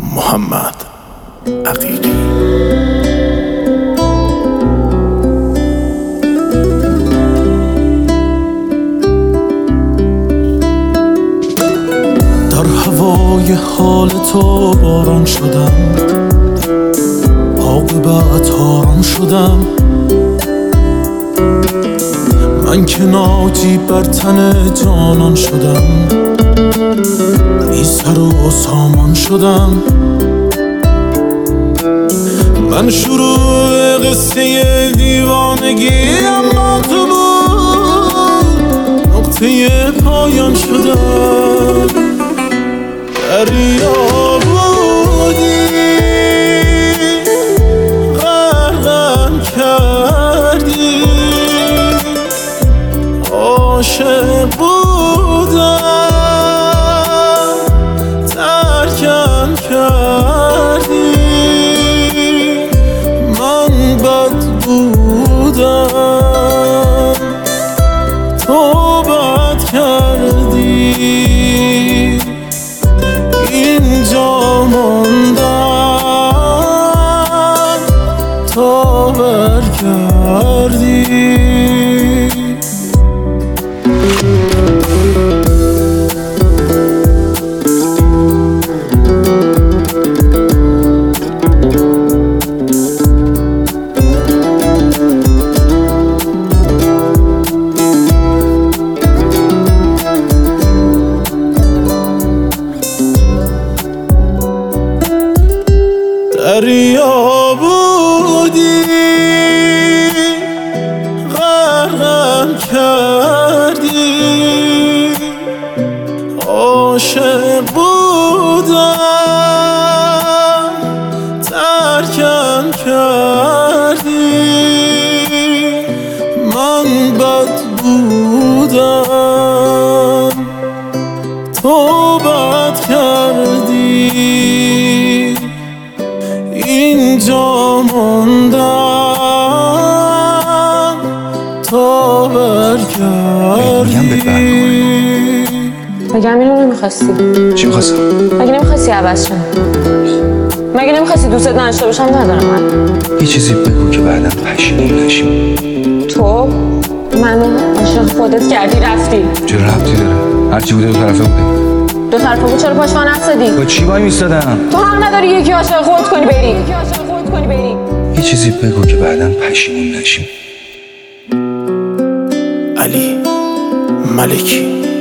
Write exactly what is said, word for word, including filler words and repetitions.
محمد عقیلی. در هوای حال تو باران شدم، عاقبت آرام شدم. من که ناجی بر تن جانان شدم، بی سر و سامان شدم. من شروع قصه دیوانگیم با تو بود، نقطه پایان شدم. دریا بودی غرقم کردی، عاشق بودم ترکم کردی. من بد بودم تو بد کردی. اینجا ماندم تا برگردی. دریا بودی غرقم کردی، عاشق بودم ترکم کردی. من بد بودم تو بد کردی. اینجا ماندم تا برگردی. مگه همینو نمیخواستی؟ چی میخواستم؟ مگه نمیخواستی عوض شم؟ مگه نمیخواستی دوست نداشته باشم؟ ندارم من. یه چیزی بگو که بعدا پشیمون نشیم. تو منو عاشق خودت کردی رفتی. چه ربطی داره؟ هرچی بوده دو طرفه بوده. دو طرفه بود چرا پاش وانت زدی؟ با چی وای میستادم؟ تو حق نداری یکی عاشق خودت کنی بری. یکی عاشق خودت کنی بری. یه چیزی بگو که بعدا پشیمون نشیم. علی ملکی.